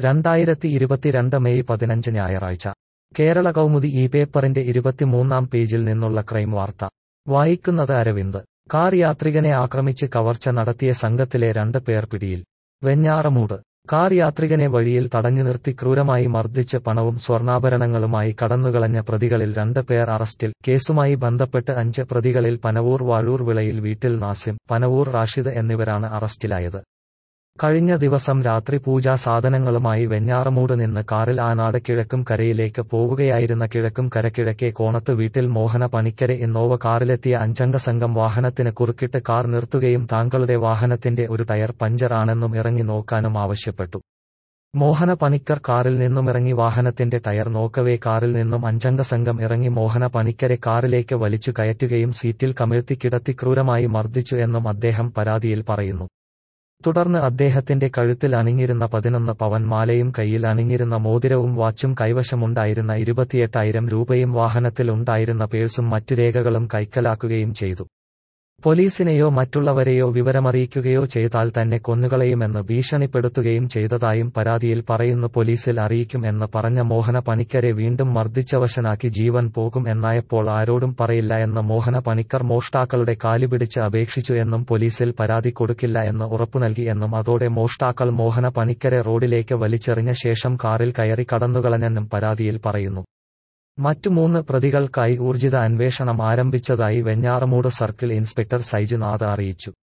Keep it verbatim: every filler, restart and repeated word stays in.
രണ്ടായിരത്തി ഇരുപത്തിരണ്ട് മെയ് പതിനഞ്ച് ഞായറാഴ്ച കേരള കൗമുദി ഈ പേപ്പറിന്റെ ഇരുപത്തിമൂന്നാം പേജിൽ നിന്നുള്ള ക്രൈം വാർത്ത വായിക്കുന്നത് അരവിന്ദ്. കാർ യാത്രികനെ ആക്രമിച്ച് കവർച്ച നടത്തിയ സംഘത്തിലെ രണ്ട് പേർ പിടിയിൽ. വെഞ്ഞാറമൂട് കാർ യാത്രികനെ വഴിയിൽ തടഞ്ഞു നിർത്തി ക്രൂരമായി മർദ്ദിച്ച് പണവും സ്വർണ്ണാഭരണങ്ങളുമായി കടന്നുകളഞ്ഞ പ്രതികളിൽ രണ്ട് പേർ അറസ്റ്റിൽ. കേസുമായി ബന്ധപ്പെട്ട് അഞ്ച് പ്രതികളിൽ പനവൂർ വാഴൂർ വിളയിൽ വീട്ടിൽ നാസിം, പനവൂർ റാഷിദ് എന്നിവരാണ് അറസ്റ്റിലായത്. കഴിഞ്ഞ ദിവസം രാത്രി പൂജാ സാധനങ്ങളുമായി വെഞ്ഞാറമൂട് നിന്ന് കാറിൽ ആനാട് കിഴക്കും കരയിലേക്ക് പോവുകയായിരുന്ന കിഴക്കും കര കിഴക്കേ കോണത്ത് വീട്ടിൽ മോഹന പണിക്കരെ ഇന്നോവ കാറിലെത്തിയ അഞ്ചംഗ സംഘം വാഹനത്തിന് കുറുക്കിട്ട് കാർ നിർത്തുകയും താങ്കളുടെ വാഹനത്തിന്റെ ഒരു ടയർ പഞ്ചർ ആണെന്നും ഇറങ്ങി നോക്കാനും ആവശ്യപ്പെട്ടു. മോഹന പണിക്കർ കാറിൽ നിന്നുമിറങ്ങി വാഹനത്തിന്റെ ടയർ നോക്കവേ കാറിൽ നിന്നും അഞ്ചംഗ സംഘം ഇറങ്ങി മോഹന പണിക്കരെ കാറിലേക്ക് വലിച്ചു കയറ്റുകയും സീറ്റിൽ കമിഴ്ത്തി കിടത്തി ക്രൂരമായി മർദ്ദിച്ചു എന്നും അദ്ദേഹം പരാതിയിൽ പറയുന്നു. തുടർന്ന് അദ്ദേഹത്തിന്റെ കഴുത്തിൽ അണിഞ്ഞിരുന്ന പതിനൊന്ന് പവൻ മാലയും കയ്യിൽ അണിഞ്ഞിരുന്ന മോതിരവും വാച്ചും കൈവശമുണ്ടായിരുന്ന ഇരുപത്തിയെട്ടായിരം രൂപയും വാഹനത്തിൽ ഉണ്ടായിരുന്ന പേഴ്സും മറ്റു രേഖകളും കൈക്കലാക്കുകയും ചെയ്തു. പോലീസിനെയോ മറ്റുള്ളവരെയോ വിവരമറിയിക്കുകയോ ചെയ്താൽ തന്നെ കൊന്നുകളയുമെന്ന് ഭീഷണിപ്പെടുത്തുകയും ചെയ്തതായും പരാതിയിൽ പറയുന്നു. പോലീസിൽ അറിയിക്കും എന്ന് പറഞ്ഞ മോഹന പണിക്കരെ വീണ്ടും മർദ്ദിച്ചവശനാക്കി ജീവൻ പോകും എന്നായപ്പോൾ ആരോടും പറയില്ല എന്ന് മോഹന പണിക്കർ മോഷ്ടാക്കളുടെ കാലുപിടിച്ച് അപേക്ഷിച്ചു എന്നും പോലീസിൽ പരാതി കൊടുക്കില്ല എന്ന് ഉറപ്പു നൽകി എന്നും അതോടെ മോഷ്ടാക്കൾ മോഹന പണിക്കരെ റോഡിലേക്ക് വലിച്ചെറിഞ്ഞ ശേഷം കാറിൽ കയറി കടന്നുകളഞ്ഞെന്നും പരാതിയിൽ പറയുന്നു. മറ്റു മൂന്ന് പ്രതികൾക്കായി ഊർജിത അന്വേഷണം ആരംഭിച്ചതായി വെഞ്ഞാറമൂട് സർക്കിൾ ഇൻസ്പെക്ടർ സൈജുനാഥ് അറിയിച്ചു.